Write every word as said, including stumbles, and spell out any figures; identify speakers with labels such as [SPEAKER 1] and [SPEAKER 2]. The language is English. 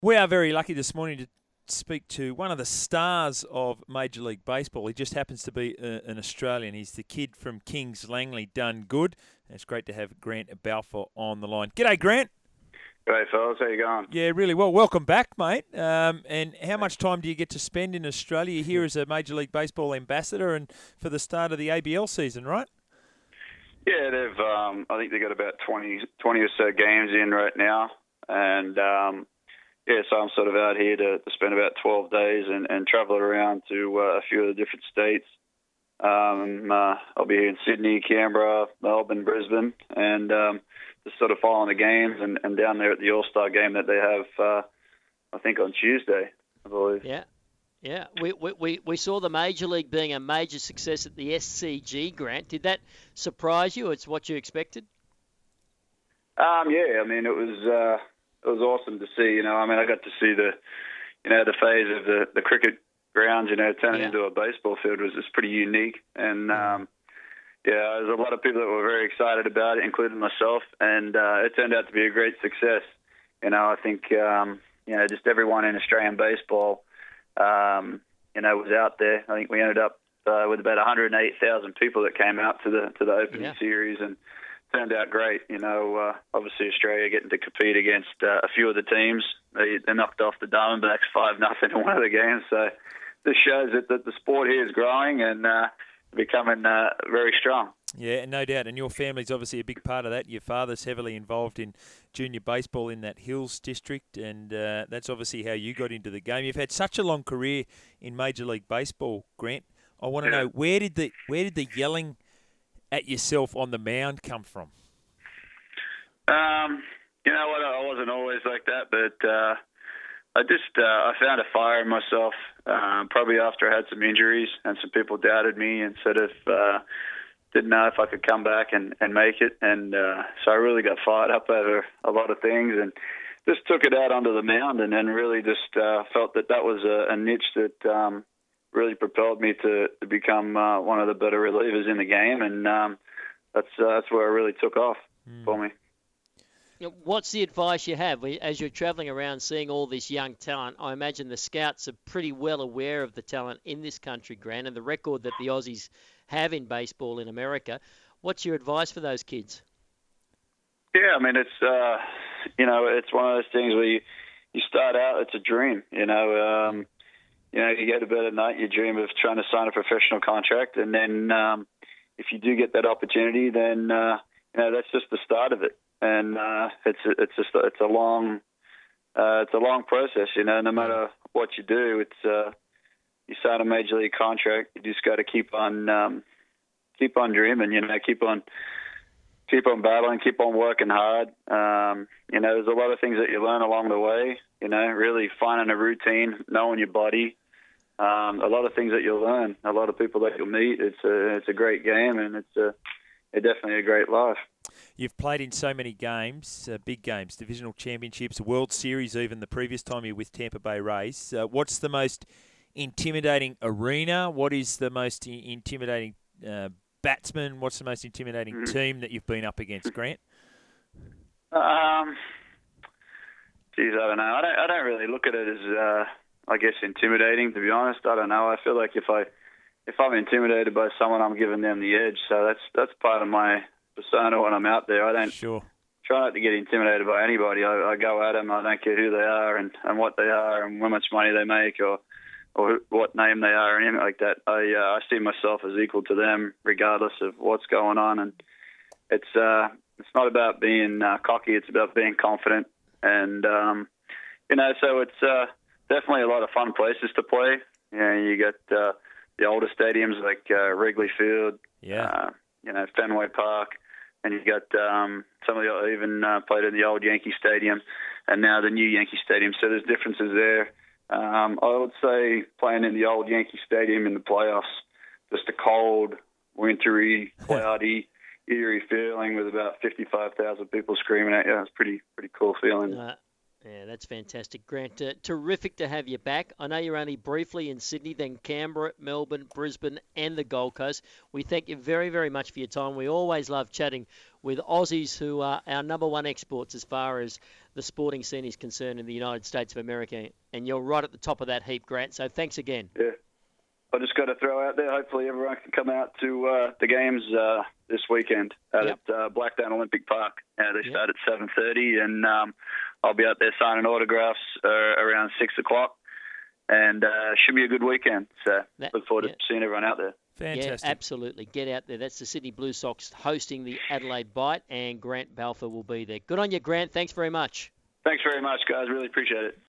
[SPEAKER 1] We are very lucky this morning to speak to one of the stars of Major League Baseball. He just happens to be a, an Australian. He's the kid from Kings Langley, done good. And it's great to have Grant Balfour on the line. G'day, Grant.
[SPEAKER 2] G'day, fellas. How you going?
[SPEAKER 1] Yeah, really well. Welcome back, mate. Um, and how much time do you get to spend in Australia? You're here as a Major League Baseball ambassador and for the start of the A B L season, right?
[SPEAKER 2] Yeah, they've. Um, I think they've got about twenty, twenty or so games in right now, and um, yeah, so I'm sort of out here to, to spend about twelve days and, and travel around to uh, a few of the different states. Um, uh, I'll be here in Sydney, Canberra, Melbourne, Brisbane, and um, just sort of following the games and, and down there at the All-Star game that they have, uh, I think, on Tuesday, I believe.
[SPEAKER 3] Yeah. Yeah, we, we, we saw the Major League being a major success at the S C G, Grant. Did that surprise you? It's what you expected?
[SPEAKER 2] Um, yeah, I mean, it was uh, it was awesome to see. You know, I mean, I got to see the, you know, the phase of the, the cricket grounds, you know, turning
[SPEAKER 3] yeah.
[SPEAKER 2] into a baseball field was just pretty unique. And um, yeah, there's a lot of people that were very excited about it, including myself. And uh, it turned out to be a great success. You know, I think um, you know, just everyone in Australian baseball. Um, you know, was out there. I think we ended up uh, with about one hundred eight thousand people that came out to the to the opening
[SPEAKER 3] yeah.
[SPEAKER 2] series, and turned out great. You know, uh, obviously Australia getting to compete against uh, a few of the teams. They, they knocked off the Diamondbacks five nothing in one of the games. So this shows that, that the sport here is growing and uh, becoming uh, very strong.
[SPEAKER 1] Yeah, no doubt. And your family's obviously a big part of that. Your father's heavily involved in junior baseball in that Hills district, and uh, that's obviously how you got into the game. You've had such a long career in Major League Baseball, Grant. I want to
[SPEAKER 2] Yeah.
[SPEAKER 1] know, where did the where did the yelling at yourself on the mound come from?
[SPEAKER 2] Um, you know what? I wasn't always like that, but uh, I just uh, I found a fire in myself. Um, probably after I had some injuries and some people doubted me and sort of. Uh, Didn't know if I could come back and, and make it. And uh, so I really got fired up over a lot of things and just took it out onto the mound and then really just uh, felt that that was a, a niche that um, really propelled me to, to become uh, one of the better relievers in the game. And um, that's, uh, that's where I really took off mm. for me.
[SPEAKER 3] What's the advice you have as you're travelling around seeing all this young talent? I imagine the scouts are pretty well aware of the talent in this country, Grant, and the record that the Aussies have in baseball in America. What's your advice for those kids?
[SPEAKER 2] Yeah, I mean, it's, uh, you know, it's one of those things where you, you start out, it's a dream, you know. Um, you know, you go to bed at night, you dream of trying to sign a professional contract, and then um, if you do get that opportunity, then, uh, you know, that's just the start of it. And uh, it's it's just it's a long uh, it's a long process, you know. No matter what you do, it's uh, you sign a major league contract. You just got to keep on um, keep on dreaming, you know. Keep on keep on battling, keep on working hard. Um, you know, there's a lot of things that you learn along the way. You know, really finding a routine, knowing your body. Um, a lot of things that you'll learn. A lot of people that you'll meet. It's a it's a great game, and it's a it's definitely a great life.
[SPEAKER 1] You've played in so many games, uh, big games, divisional championships, World Series even the previous time you were with Tampa Bay Rays. Uh, what's the most intimidating arena? What is the most I- intimidating uh, batsman? What's the most intimidating mm-hmm. team that you've been up against, Grant?
[SPEAKER 2] Um, geez, I don't know. I don't, I don't really look at it as, uh, I guess, intimidating, to be honest. I don't know. I feel like if, I, if I'm intimidated by someone, I'm giving them the edge. So that's that's part of my persona when I'm out there. I don't
[SPEAKER 1] sure.
[SPEAKER 2] try not to get intimidated by anybody. I, I go at them. I don't care who they are and, and what they are and how much money they make or or what name they are or anything like that. I uh, I see myself as equal to them regardless of what's going on. And it's uh it's not about being uh, cocky. It's about being confident. And um, you know, so it's uh, definitely a lot of fun places to play. You know, you get uh, the older stadiums like uh, Wrigley Field.
[SPEAKER 1] Yeah.
[SPEAKER 2] Uh, you know, Fenway Park, and you got um, some of the even uh, played in the old Yankee Stadium, and now the new Yankee Stadium. So there's differences there. Um, I would say playing in the old Yankee Stadium in the playoffs, just a cold, wintry, cloudy, eerie feeling with about fifty-five thousand people screaming at you. It's pretty pretty cool feeling.
[SPEAKER 3] Uh, Yeah, that's fantastic, Grant. Uh, terrific to have you back. I know you're only briefly in Sydney, then Canberra, Melbourne, Brisbane, and the Gold Coast. We thank you very, very much for your time. We always love chatting with Aussies who are our number one exports as far as the sporting scene is concerned in the United States of America. And you're right at the top of that heap, Grant. So thanks again.
[SPEAKER 2] Yeah. I just got to throw out there, hopefully everyone can come out to uh, the games uh, this weekend out
[SPEAKER 3] Yep.
[SPEAKER 2] at uh, Blackdown Olympic Park. Uh, they
[SPEAKER 3] Yep.
[SPEAKER 2] start at seven thirty, and um, I'll be out there signing autographs uh, around six o'clock. And uh, should be a good weekend. So
[SPEAKER 3] That-
[SPEAKER 2] look forward
[SPEAKER 3] yeah.
[SPEAKER 2] to seeing everyone out there.
[SPEAKER 1] Fantastic.
[SPEAKER 3] Yeah, absolutely. Get out there. That's the Sydney Blue Sox hosting the Adelaide Bite, and Grant Balfour will be there. Good on you, Grant. Thanks very much.
[SPEAKER 2] Thanks very much, guys. Really appreciate it.